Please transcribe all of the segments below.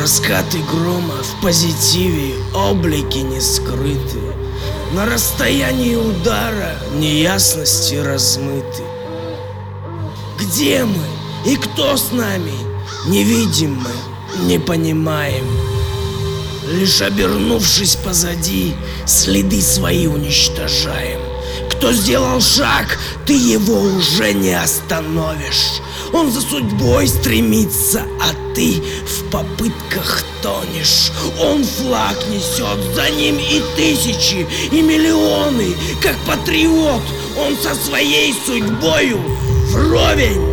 Раскаты грома в позитиве, облики не скрыты. На расстоянии удара неясности размыты. Где мы и кто с нами, не видим мы, не понимаем. Лишь обернувшись позади, следы свои уничтожаем. Кто сделал шаг, ты его уже не остановишь. Он за судьбой стремится, а ты в попытках тонешь. Он флаг несет, за ним и тысячи, и миллионы. Как патриот, он со своей судьбою вровень.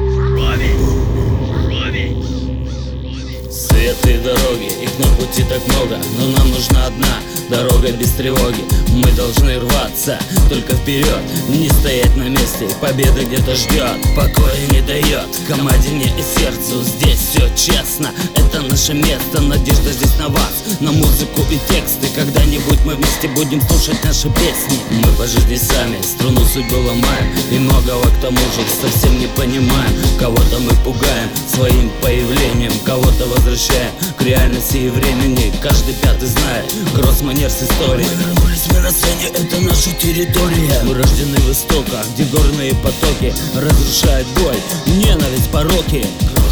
Светлые дороги, их на пути так много, но нам нужна одна дорога без тревоги. Мы должны рваться только вперед, не стоять на месте, победа где-то ждет, покоя не дает команде мне и сердцу. Здесь все честно, это наше место, надежда здесь на вас, на музыку и тексты. Когда-нибудь мы вместе будем слушать наши песни. Мы по жизни сами струну судьбы ломаем, и многого к тому же совсем не понимаем. Кого-то мы пугаем своим появлением, кого-то возвращаем к реальности и времени. Каждый пятый знает гроссманер с историей. Мы вернулись в миросцене, это наша территория. Мы рождены в истоках, где горные потоки разрушают боль, ненависть, пороки.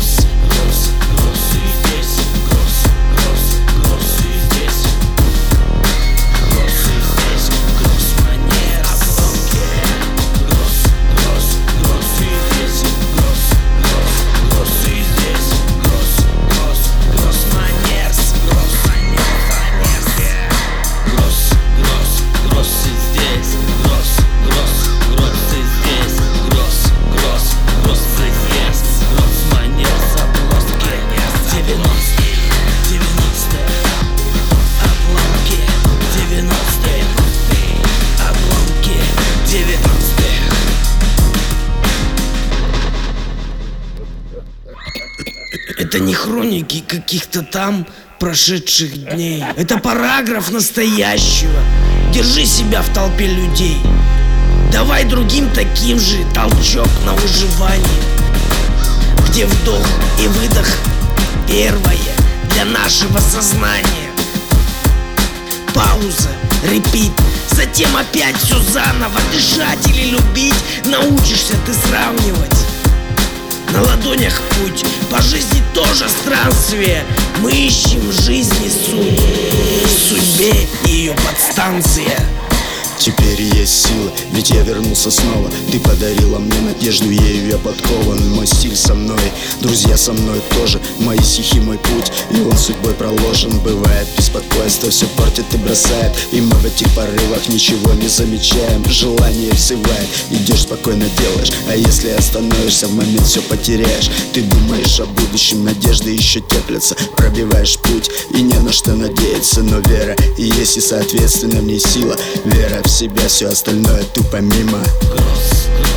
Это не хроники каких-то там прошедших дней. Это параграф настоящего. Держи себя в толпе людей. Давай другим таким же толчок на выживание, где вдох и выдох первое для нашего сознания. Пауза, репит, затем опять все заново. Дышать или любить научишься ты сравнивать. На ладонях путь, по жизни тоже странствие. Мы ищем в жизни суть, в судьбе ее подстанция. Теперь есть сила, ведь я вернулся снова. Ты подарила мне надежду, ею я подкован. Мой стиль со мной, друзья со мной тоже. Мои стихи, мой путь, и он судьбой проложен. Бывает беспокойство, все портит и бросает, и мы в этих порывах ничего не замечаем. Желание всевает, идешь спокойно делаешь, а если остановишься, в момент все потеряешь. Ты думаешь о будущем, надежды еще теплятся. Пробиваешь путь, и не на что надеяться. Но вера и есть, и соответственно в ней сила. Вера в себя, все остальное тупо мимо.